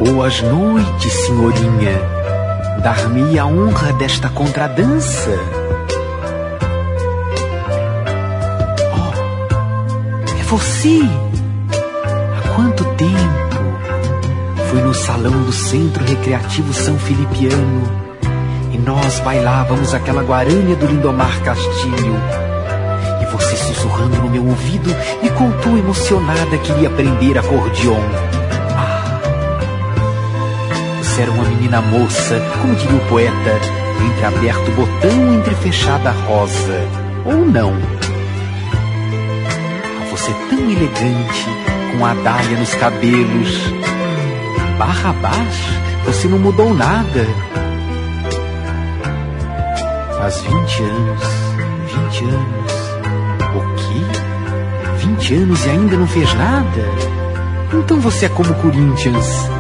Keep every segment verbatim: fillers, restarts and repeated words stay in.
Boas noites, senhorinha. Dar-me a honra desta contradança. Oh, é você? Há quanto tempo? Fui no salão do Centro Recreativo São Filipiano e nós bailávamos aquela guarânia do Lindomar Castilho. E você, sussurrando no meu ouvido, me contou emocionada que iria aprender acordeon. Era uma menina moça, como diria o poeta, entre aberto botão, entre fechada rosa. Ou não? Você tão elegante, com a dália nos cabelos. Barra abaixo, você não mudou nada. Faz vinte anos, vinte anos. O quê? Vinte anos e ainda não fez nada? Então você é como Corinthians.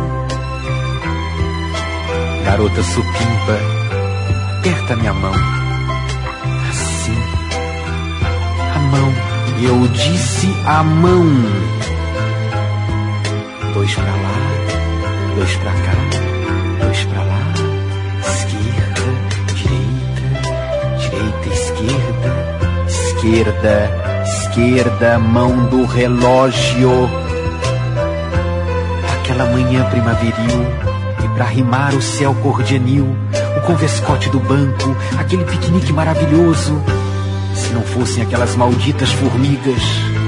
Garota supimpa, aperta minha mão. Assim. A mão. Eu disse a mão. Dois pra lá, dois pra cá, dois pra lá. Esquerda, direita, direita, esquerda. Esquerda, esquerda, mão do relógio. Aquela manhã primaveril. Pra rimar o céu cor de anil, o convescote do banco, aquele piquenique maravilhoso. Se não fossem aquelas malditas formigas.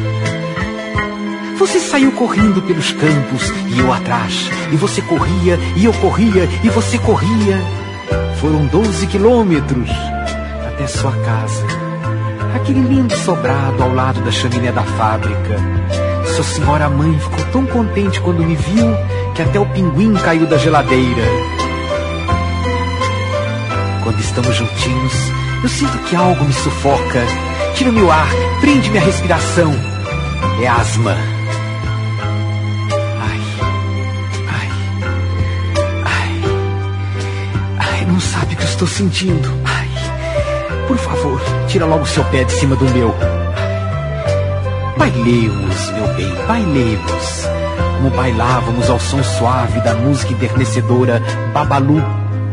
Você saiu correndo pelos campos e eu atrás. E você corria e eu corria e você corria. Foram doze quilômetros até sua casa. Aquele lindo sobrado ao lado da chaminé da fábrica. Sua senhora mãe ficou tão contente quando me viu que até o pinguim caiu da geladeira. Quando estamos juntinhos, eu sinto que algo me sufoca. Tira meu ar, prende minha respiração. É asma. Ai, ai, ai, ai, não sabe o que eu estou sentindo. Ai, por favor, tira logo seu pé de cima do meu. Bailemos, meu bem, bailemos. Como bailávamos ao som suave da música enternecedora Babalu.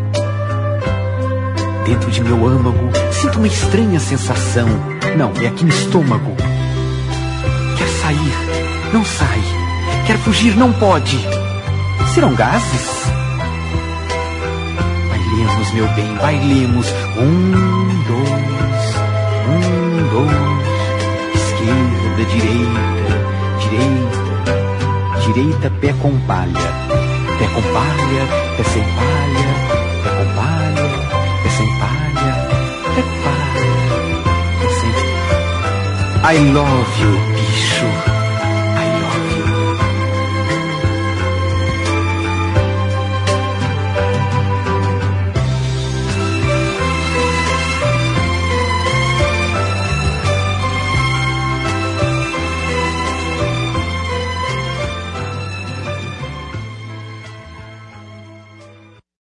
Dentro de meu âmago, sinto uma estranha sensação. Não, é aqui no estômago. Quer sair, não sai. Quer fugir, não pode. Serão gases? Bailemos, meu bem, bailemos. Um, dois, um, dois. Esquerda, direita, direita. Direita, pé com palha. Pé com palha, pé sem palha. Pé com palha, pé sem palha. Pé com palha, pé sem... I love you, bicho.